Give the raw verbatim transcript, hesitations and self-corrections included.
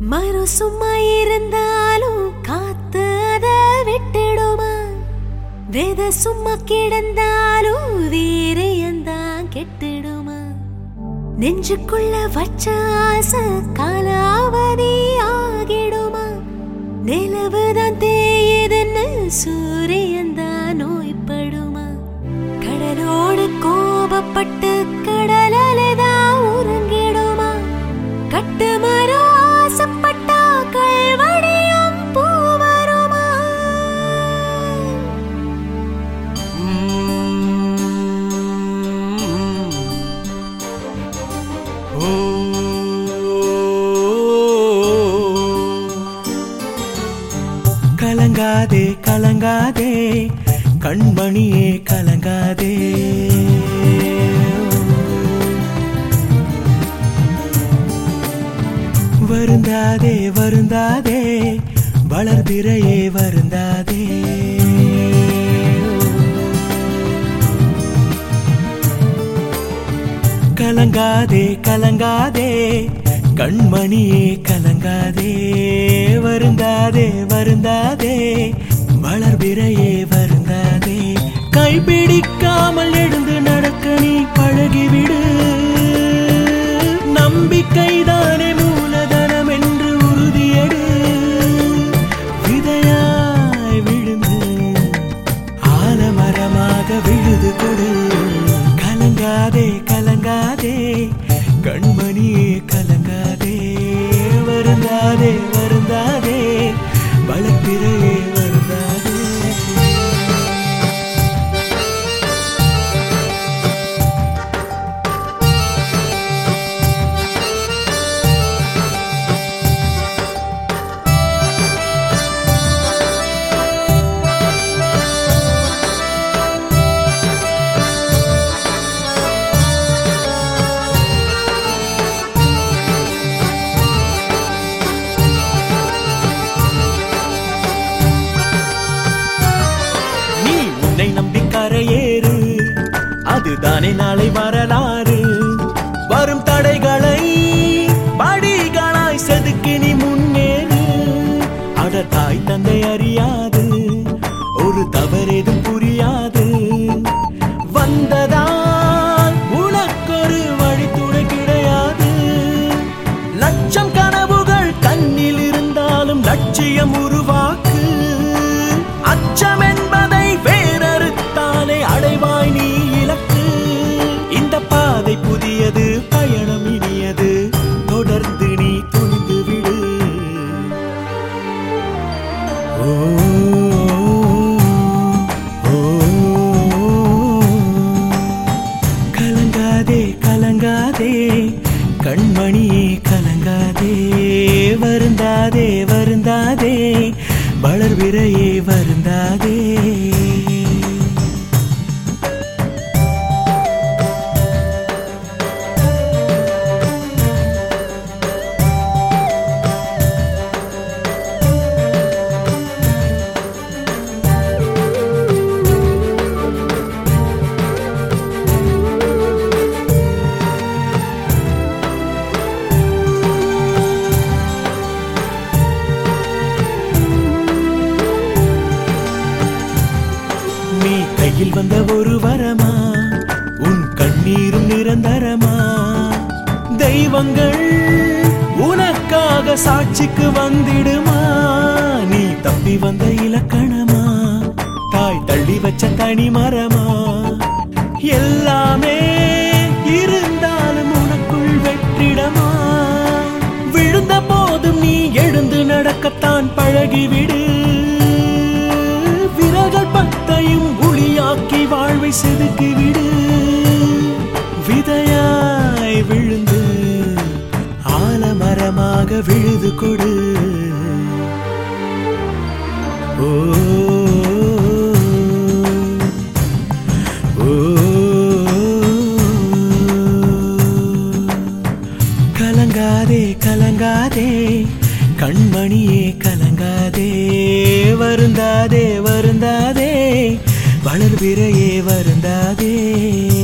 மறு சும்மா இருந்தாலும் காத்து அத விட்டுடுமா? வேத சும்மா கிடந்தாலும் வீரியந்தான் கெட்டுடுமா? நெஞ்சுக்குள்ள வச்ச ஆசை காலாவதி ஆகிடுமா? நிலவுதான் தேயுதுன்னு சூரியந்தான் நோய்படுமா? கடலோடு கோபப்பட்டு கடலதான் உறங்கிடுமா? கட்டு மரம் ஆசைப்பட்டா கல்வடியும் பூ வருமா? கலங்காதே கலங்காதே கண்மணியே கலங்காதே, வருந்தாதே வருந்தாதே வளர்பிறையே வருந்தாதே. கலங்காதே கலங்காதே கண்மணியே கலங்காதே, வருந்தாதே வருந்தாதே வளர்பிறையே வருந்தாதே. கைப்பிடிக்காமல் எழுந்து நடக்க நீ பழகிவிடு, நம்பிக்கைதானே மூலதனம் என்று உறுதியெடு. விதையாய் விழுந்து ஆலமரமாக விழுது கொடு. கலங்காதே கலங்காதே கண்மணியே கலங்காதே, வருந்தாதே வருந்தாதே வளர்பிறையே வருந்தாதே. கரையேறு, அதுதானே நாளை வரலாறு. வரும் தடைகளை படிகளாய் செதுக்கி நீ முன்னேறு. அட தாய் தந்தை அறியாது, ஒரு தவறேதும் புரியாது. வந்ததால் உனக்கொரு வழித்துணை கிடையாது. லட்சம் கனவுகள் கண்ணில் இருந்தாலும் லட்சியம் உருவாக்கு. அச்சம் என்பதை வேறறுத்தாலே அடைவாய் நீ இலக்கு. இந்த பாதை புதியது, பயணம் இனியது, தொடர்ந்து நீ துணிந்து விடு. ஓ ஓ கலங்காதே கலங்காதே கண்மணியே கலங்காதே, வருந்தாதே வருந்தாதே வளர்பிறையே வருந்தாதே. கையில் வந்த ஒரு வரமா, உன் கண்ணீரும் நிரந்தரமா? தெய்வங்கள் உனக்காக சாட்சிக்கு வந்திடுமா? நீ தப்பி வந்த இலக்கணமா, தாய் தள்ளி வச்ச தனி மரமா? எல்லாமே இருந்தாலும் உனக்குள் வெற்றிடமா? விழுந்த போதும் நீ எழுந்து நடக்கத்தான் பழகிவிடு. விரல்கள் பத்தையும் ஒளியாக்கி வாழ்வை செதுக்கிவிடு. விதையாய் விழுந்து ஆலமரமாக விழுது கொடு. ஓ ஓ கலங்காதே கலங்காதே கண்மணியே கலங்காதே, வருந்தாதே வருந்தாதே வளர்பிறையே வருந்தாதே.